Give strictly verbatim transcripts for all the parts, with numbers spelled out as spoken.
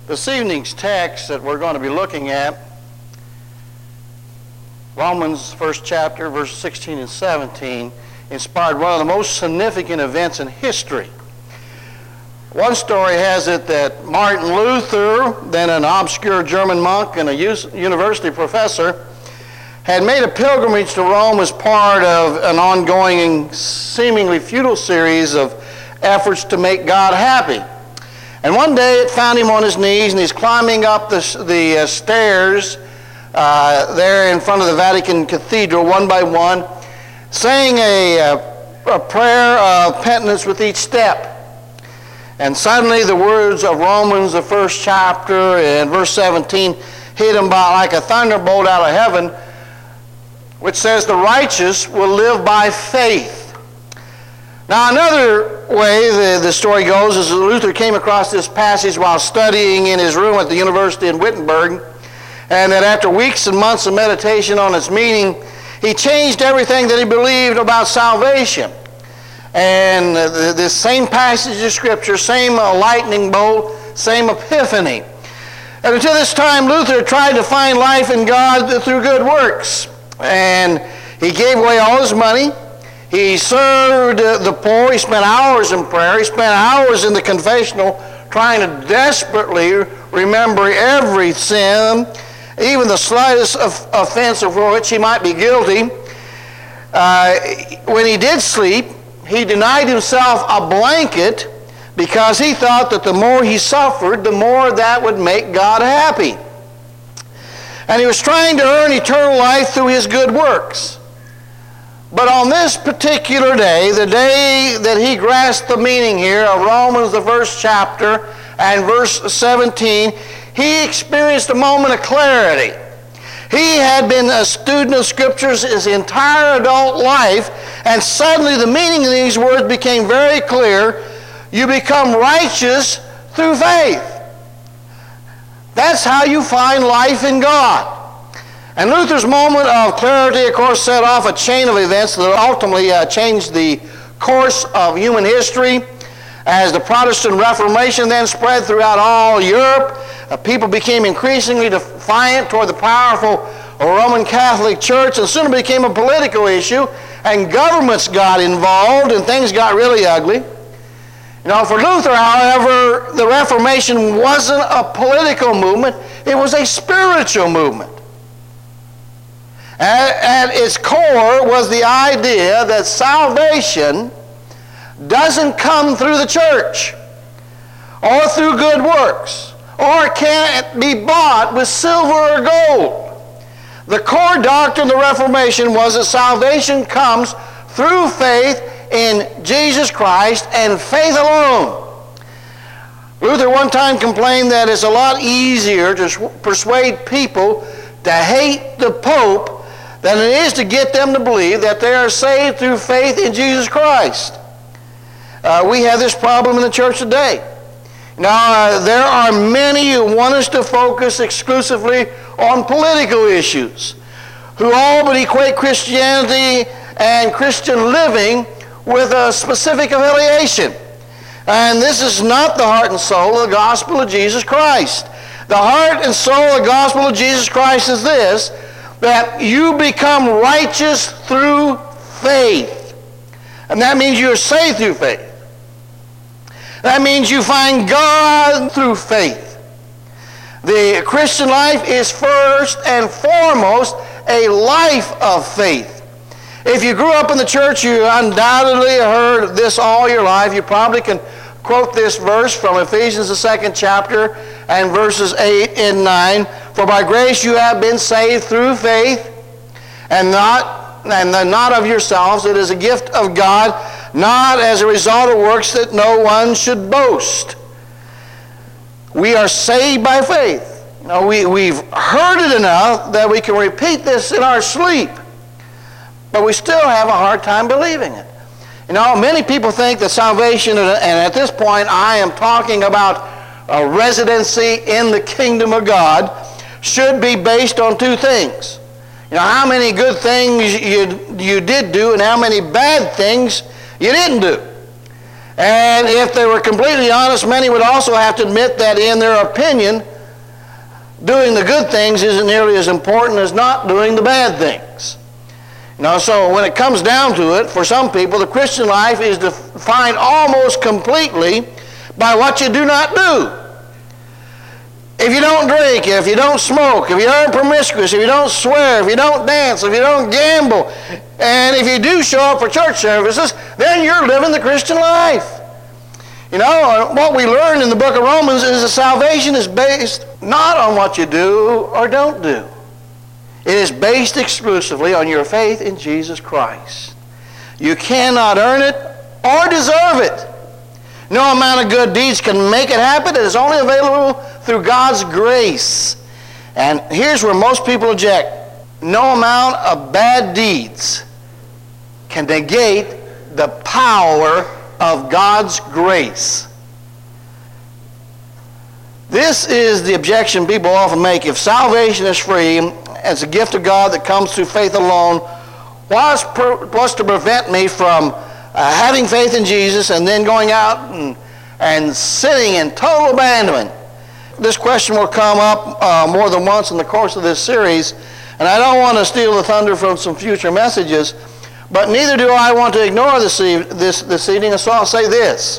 This evening's text that we're going to be looking at, Romans first chapter, verses sixteen and seventeen, inspired one of the most significant events in history. One story has it that Martin Luther, then an obscure German monk and a university professor, had made a pilgrimage to Rome as part of an ongoing, seemingly futile series of efforts to make God happy. And one day it found him on his knees, and he's climbing up the, the uh, stairs uh, there in front of the Vatican Cathedral, one by one, saying a, a, a prayer of penitence with each step. And suddenly the words of Romans, the first chapter, and verse seventeen, hit him by like a thunderbolt out of heaven, which says, "The righteous will live by faith." Now, another way the, the story goes is that Luther came across this passage while studying in his room at the university in Wittenberg, and that after weeks and months of meditation on its meaning, he changed everything that he believed about salvation. And uh, this same passage of Scripture, same uh, lightning bolt, same epiphany. And until this time, Luther tried to find life in God through good works. And he gave away all his money. He served the poor. He spent hours in prayer. He spent hours in the confessional trying to desperately remember every sin, even the slightest offense of which he might be guilty. Uh, when he did sleep, he denied himself a blanket because he thought that the more he suffered, the more that would make God happy. And he was trying to earn eternal life through his good works. But on this particular day, the day that he grasped the meaning here of Romans, the first chapter, and verse seventeen, he experienced a moment of clarity. He had been a student of Scriptures his entire adult life, and suddenly the meaning of these words became very clear. You become righteous through faith. That's how you find life in God. And Luther's moment of clarity, of course, set off a chain of events that ultimately uh, changed the course of human history. As the Protestant Reformation then spread throughout all Europe, uh, people became increasingly defiant toward the powerful Roman Catholic Church, and soon it became a political issue, and governments got involved, and things got really ugly. You know, for Luther, however, the Reformation wasn't a political movement, it was a spiritual movement. At its core was the idea that salvation doesn't come through the church or through good works or can't be bought with silver or gold. The core doctrine of the Reformation was that salvation comes through faith in Jesus Christ and faith alone. Luther one time complained that it's a lot easier to persuade people to hate the Pope than it is to get them to believe that they are saved through faith in Jesus Christ. Uh, we have this problem in the church today. Now, uh, there are many who want us to focus exclusively on political issues, who all but equate Christianity and Christian living with a specific affiliation. And this is not the heart and soul of the gospel of Jesus Christ. The heart and soul of the gospel of Jesus Christ is this, that you become righteous through faith. And that means you're saved through faith. That means you find God through faith. The Christian life is first and foremost a life of faith. If you grew up in the church, you undoubtedly heard this all your life. You probably can quote this verse from Ephesians, the second chapter, and verses eight and nine. For by grace you have been saved through faith, and not, and not of yourselves. It is a gift of God, not as a result of works, that no one should boast. We are saved by faith. You know, we, we've heard it enough that we can repeat this in our sleep, but we still have a hard time believing it. You know, many people think that salvation, and at this point I am talking about a residency in the kingdom of God, should be based on two things. You know, how many good things you, you did do and how many bad things you didn't do. And if they were completely honest, many would also have to admit that in their opinion, doing the good things isn't nearly as important as not doing the bad things. You know, so when it comes down to it, for some people, the Christian life is defined almost completely by what you do not do. If you don't drink, if you don't smoke, if you aren't promiscuous, if you don't swear, if you don't dance, if you don't gamble, and if you do show up for church services, then you're living the Christian life. You know, what we learn in the book of Romans is that salvation is based not on what you do or don't do. It is based exclusively on your faith in Jesus Christ. You cannot earn it or deserve it. No amount of good deeds can make it happen. It is only available through God's grace. And here's where most people object. No amount of bad deeds can negate the power of God's grace. This is the objection people often make. If salvation is free, it's a gift of God that comes through faith alone, what's, per, what's to prevent me from uh, having faith in Jesus and then going out and, and sinning in total abandonment? This question will come up uh, more than once in the course of this series, and I don't want to steal the thunder from some future messages, but neither do I want to ignore this, this, this evening, so I'll say this.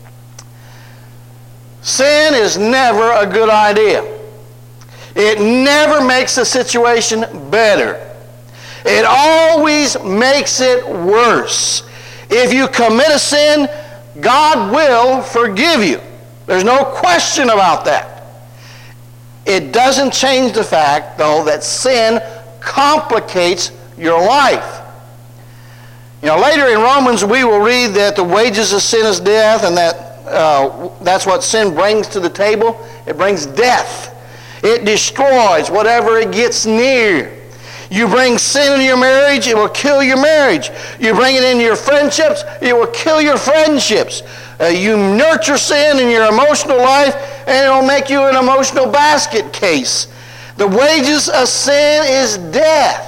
Sin is never a good idea. It never makes the situation better. It always makes it worse. If you commit a sin, God will forgive you. There's no question about that. It doesn't change the fact, though, that sin complicates your life. You know, later in Romans, we will read that the wages of sin is death, and that uh, that's what sin brings to the table. It brings death. It destroys whatever it gets near. You bring sin into your marriage, it will kill your marriage. You bring it into your friendships, it will kill your friendships. Uh, you nurture sin in your emotional life, and it will make you an emotional basket case. The wages of sin is death.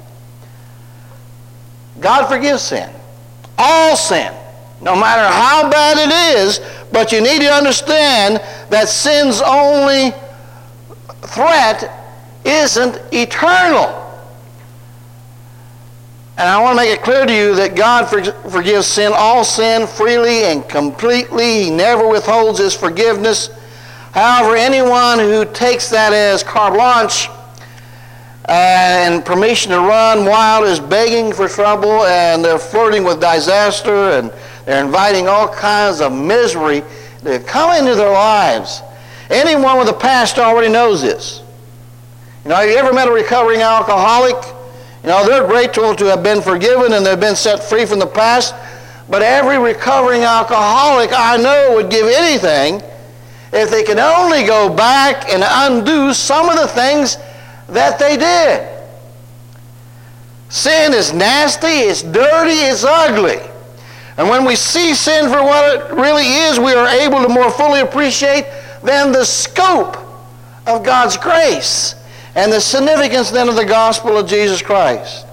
God forgives sin. All sin. No matter how bad it is, but you need to understand that sin's only threat isn't eternal. And I want to make it clear to you that God forgives sin, all sin, freely and completely. He never withholds His forgiveness. However, anyone who takes that as carte blanche and permission to run wild is begging for trouble, and they're flirting with disaster, and they're inviting all kinds of misery to come into their lives. Anyone with a past already knows this. You know, have you ever met a recovering alcoholic? You know, they're grateful to have been forgiven and they've been set free from the past. But every recovering alcoholic I know would give anything if they could only go back and undo some of the things that they did. Sin is nasty, it's dirty, it's ugly. And when we see sin for what it really is, we are able to more fully appreciate then the scope of God's grace and the significance then of the gospel of Jesus Christ.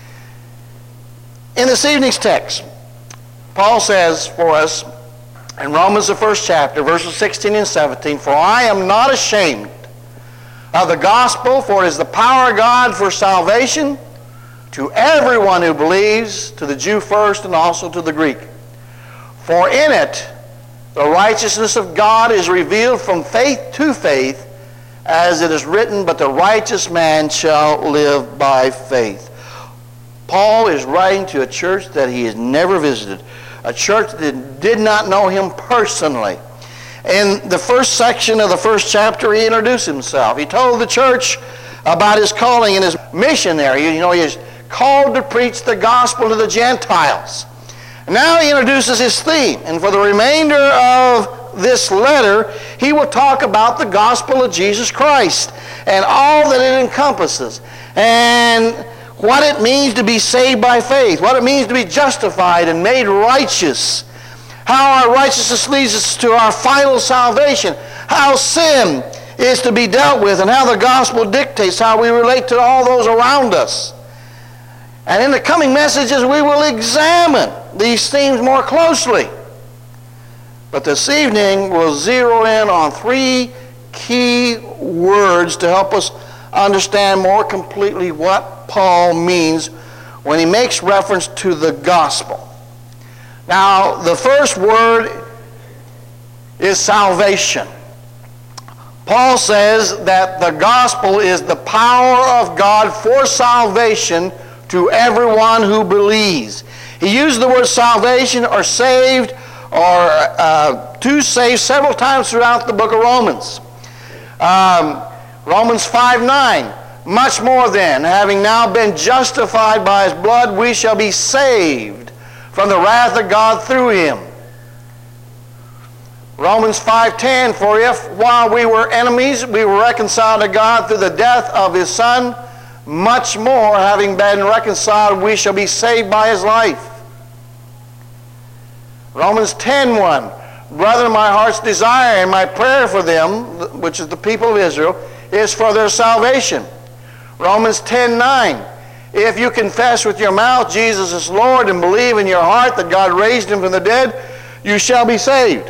In this evening's text, Paul says for us in Romans the first chapter, verses sixteen and seventeen, "For I am not ashamed of the gospel, for it is the power of God for salvation to everyone who believes, to the Jew first and also to the Greek. For in it the righteousness of God is revealed from faith to faith, as it is written, but the righteous man shall live by faith." Paul is writing to a church that he has never visited, a church that did not know him personally. In the first section of the first chapter, he introduced himself. He told the church about his calling and his missionary. You know, he is called to preach the gospel to the Gentiles. Now he introduces his theme, and for the remainder of this letter, he will talk about the gospel of Jesus Christ and all that it encompasses, and what it means to be saved by faith, what it means to be justified and made righteous, how our righteousness leads us to our final salvation, how sin is to be dealt with, and how the gospel dictates how we relate to all those around us. And in the coming messages, we will examine these themes more closely. But this evening we'll zero in on three key words to help us understand more completely what Paul means when he makes reference to the gospel. Now, the first word is salvation. Paul says that the gospel is the power of God for salvation to everyone who believes. He used the word salvation or saved or uh, to save several times throughout the book of Romans. Um, Romans five nine, much more then, having now been justified by his blood, we shall be saved from the wrath of God through him. Romans five ten, for if while we were enemies we were reconciled to God through the death of his Son, much more, having been reconciled, we shall be saved by his life. Romans ten one, brethren, my heart's desire and my prayer for them, which is the people of Israel, is for their salvation. Romans ten nine, if you confess with your mouth Jesus is Lord and believe in your heart that God raised him from the dead, you shall be saved.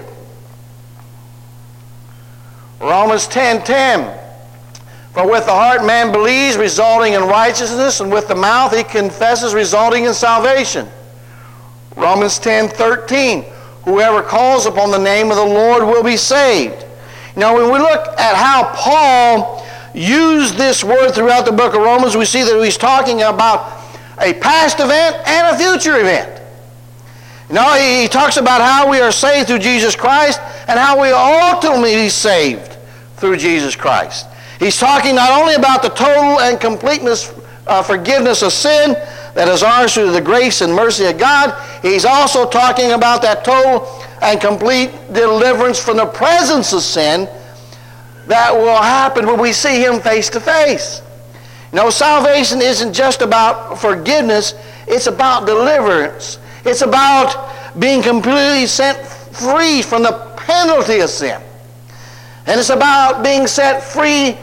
Romans ten ten, for with the heart man believes, resulting in righteousness, and with the mouth he confesses, resulting in salvation. Romans ten thirteen, whoever calls upon the name of the Lord will be saved. Now, when we look at how Paul used this word throughout the book of Romans, we see that he's talking about a past event and a future event. You know, he, he talks about how we are saved through Jesus Christ and how we are ultimately saved through Jesus Christ. He's talking not only about the total and completeness uh, forgiveness of sin that is ours through the grace and mercy of God, he's also talking about that total and complete deliverance from the presence of sin that will happen when we see him face to face. You know, salvation isn't just about forgiveness, it's about deliverance. It's about being completely set free from the penalty of sin. And it's about being set free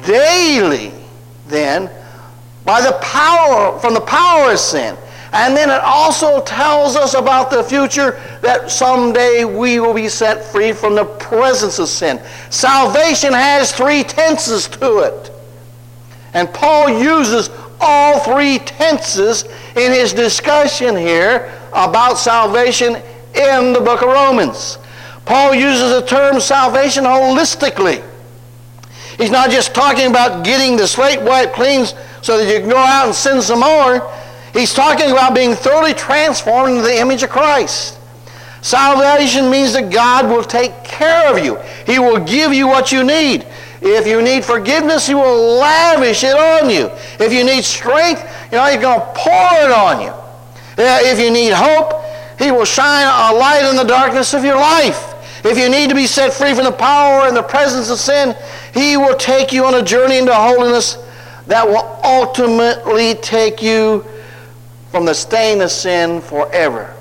daily, then, by the power, from the power of sin. And then it also tells us about the future, that someday we will be set free from the presence of sin. Salvation has three tenses to it. And Paul uses all three tenses in his discussion here about salvation in the book of Romans. Paul uses the term salvation holistically. He's not just talking about getting the slate wiped clean so that you can go out and sin some more. He's talking about being thoroughly transformed into the image of Christ. Salvation means that God will take care of you. He will give you what you need. If you need forgiveness, he will lavish it on you. If you need strength, you know, he's going to pour it on you. If you need hope, he will shine a light in the darkness of your life. If you need to be set free from the power and the presence of sin, he will take you on a journey into holiness that will ultimately take you from the stain of sin forever.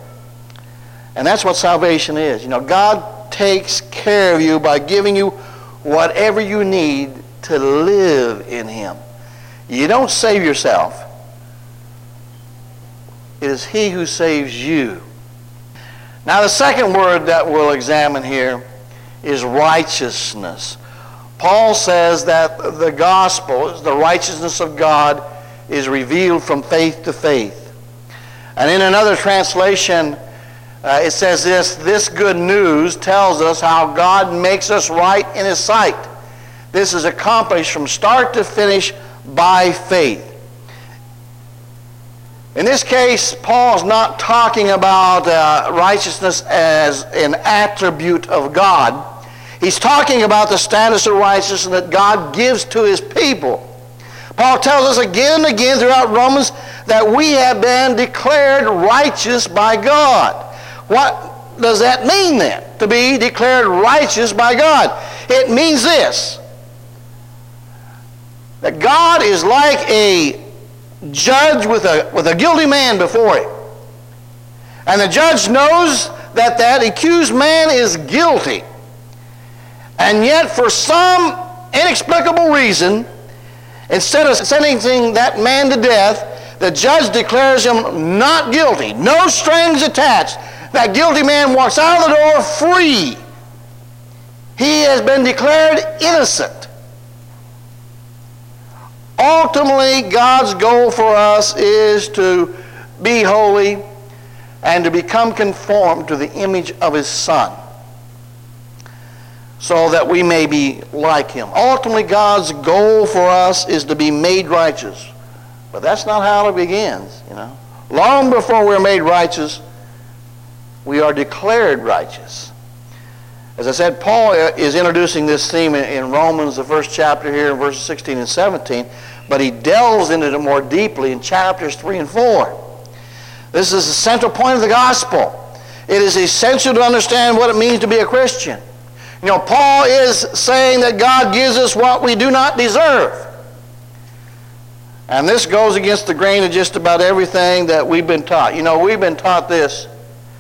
And that's what salvation is. You know, God takes care of you by giving you whatever you need to live in him. You don't save yourself. It is he who saves you. Now, the second word that we'll examine here is righteousness. Paul says that the gospel, the righteousness of God, is revealed from faith to faith. And in another translation, uh, it says this, this good news tells us how God makes us right in his sight. This is accomplished from start to finish by faith. In this case, Paul's not talking about uh, righteousness as an attribute of God. He's talking about the status of righteousness that God gives to his people. Paul tells us again and again throughout Romans that we have been declared righteous by God. What does that mean then, to be declared righteous by God? It means this, that God is like a judge with a, with a guilty man before him. And the judge knows that that accused man is guilty. And yet, for some inexplicable reason, instead of sentencing that man to death, the judge declares him not guilty, no strings attached, that guilty man walks out of the door free. He has been declared innocent. Ultimately, God's goal for us is to be holy and to become conformed to the image of His Son, so that we may be like Him. Ultimately, God's goal for us is to be made righteous. But that's not how it begins, you know. Long before we're made righteous, we are declared righteous. As I said, Paul is introducing this theme in Romans, the first chapter here, in verses sixteen and seventeen, but he delves into it more deeply in chapters three and four. This is the central point of the gospel. It is essential to understand what it means to be a Christian. You know, Paul is saying that God gives us what we do not deserve. And this goes against the grain of just about everything that we've been taught. You know, we've been taught this.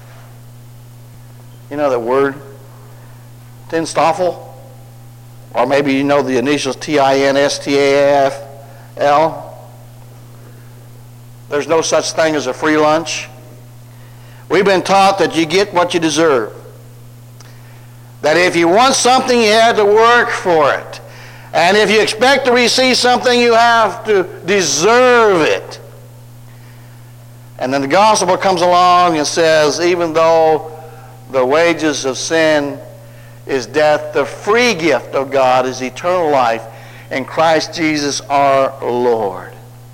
You know that word? Tinstoffel? Or maybe you know the initials T I N S T A F L. There's no such thing as a free lunch. We've been taught that you get what you deserve. That if you want something, you have to work for it. And if you expect to receive something, you have to deserve it. And then the gospel comes along and says, even though the wages of sin is death, the free gift of God is eternal life in Christ Jesus our Lord.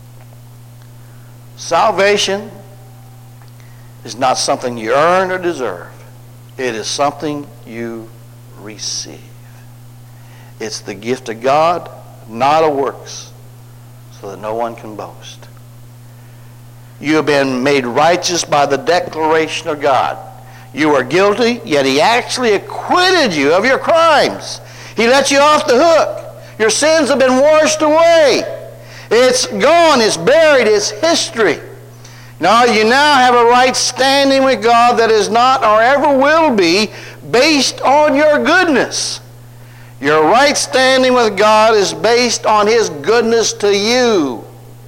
Salvation is not something you earn or deserve. It is something you receive. It's the gift of God, not of works, so that no one can boast. You have been made righteous by the declaration of God. You were guilty, yet He actually acquitted you of your crimes. He let you off the hook. Your sins have been washed away. It's gone, it's buried, it's history. Now you now have a right standing with God that is not or ever will be based on your goodness. Your right standing with God is based on His goodness to you.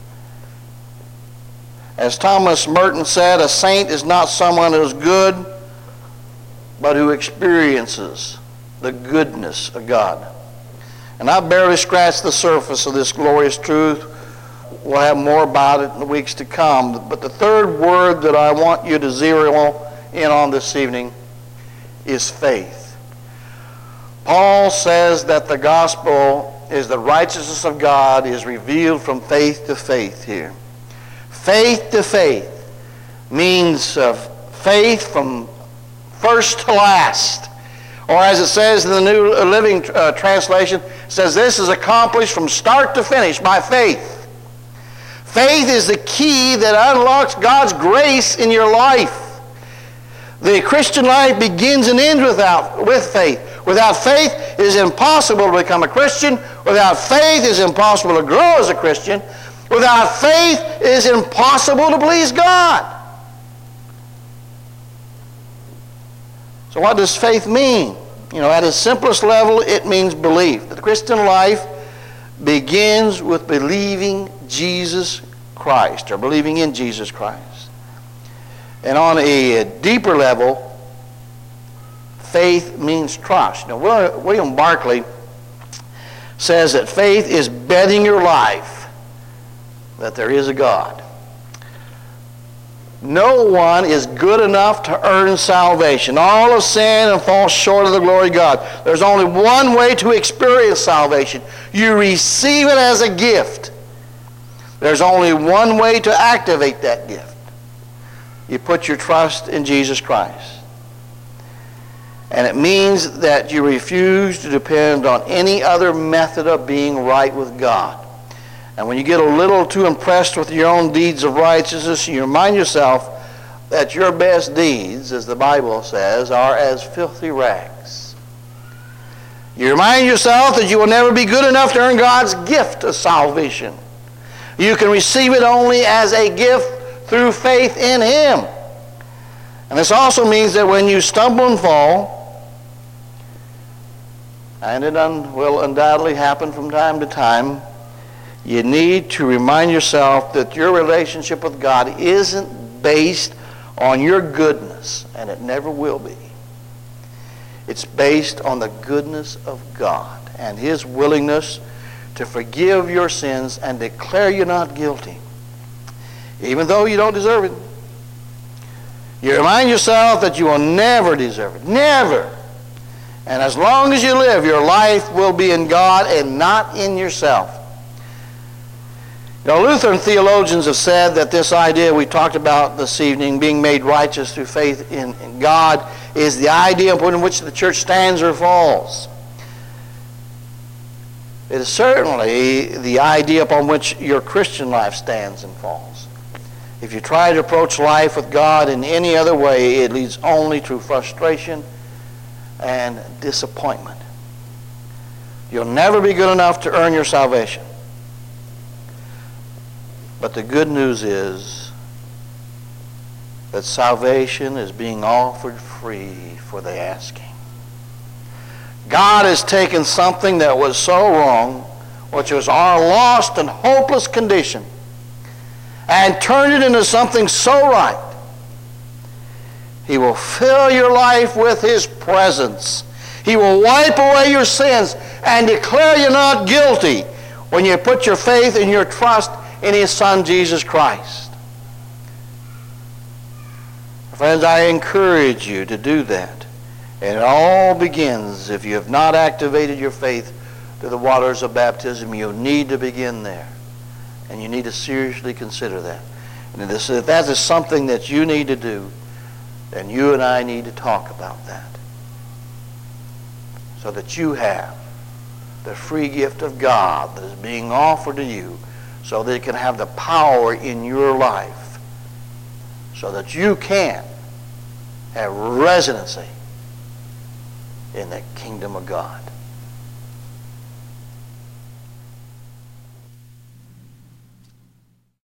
As Thomas Merton said, a saint is not someone who is good, but who experiences the goodness of God. And I've barely scratched the surface of this glorious truth. We'll have more about it in the weeks to come. But the third word that I want you to zero in on this evening is faith. Paul says that the gospel is the righteousness of God is revealed from faith to faith here. Faith to faith means uh, faith from first to last. Or as it says in the New Living uh, Translation, it says this is accomplished from start to finish by faith. Faith is the key that unlocks God's grace in your life. The Christian life begins and ends without, with faith. Without faith, it is impossible to become a Christian. Without faith, it is impossible to grow as a Christian. Without faith, it is impossible to please God. So what does faith mean? You know, at its simplest level, it means belief. The Christian life begins with believing Jesus Christ, or believing in Jesus Christ. And on a deeper level, faith means trust. Now, William Barclay says that faith is betting your life that there is a God. No one is good enough to earn salvation. All have sinned and fall short of the glory of God. There's only one way to experience salvation. You receive it as a gift. There's only one way to activate that gift. You put your trust in Jesus Christ. And it means that you refuse to depend on any other method of being right with God. And when you get a little too impressed with your own deeds of righteousness, you remind yourself that your best deeds, as the Bible says, are as filthy rags. You remind yourself that you will never be good enough to earn God's gift of salvation. You can receive it only as a gift through faith in Him. And this also means that when you stumble and fall, and it un- will undoubtedly happen from time to time, you need to remind yourself that your relationship with God isn't based on your goodness. goodness, and it never will be. It's based on the goodness of God and His willingness to forgive your sins and declare you not guilty, even though you don't deserve it. You remind yourself that you will never deserve it. Never. And as long as you live, your life will be in God and not in yourself. You know, Lutheran theologians have said that this idea we talked about this evening, being made righteous through faith in, in God, is the idea upon which the church stands or falls. It is certainly the idea upon which your Christian life stands and falls. If you try to approach life with God in any other way, it leads only to frustration and disappointment. You'll never be good enough to earn your salvation. But the good news is that salvation is being offered free for the asking. God has taken something that was so wrong, which was our lost and hopeless condition, and turned it into something so right. He will fill your life with His presence. He will wipe away your sins and declare you not guilty when you put your faith and your trust in His Son, Jesus Christ. Friends, I encourage you to do that. And it all begins, if you have not activated your faith to the waters of baptism, you need to begin there. And you need to seriously consider that. And if that is something that you need to do, then you and I need to talk about that. So that you have the free gift of God that is being offered to you, so that it can have the power in your life, so that you can have residency in the kingdom of God.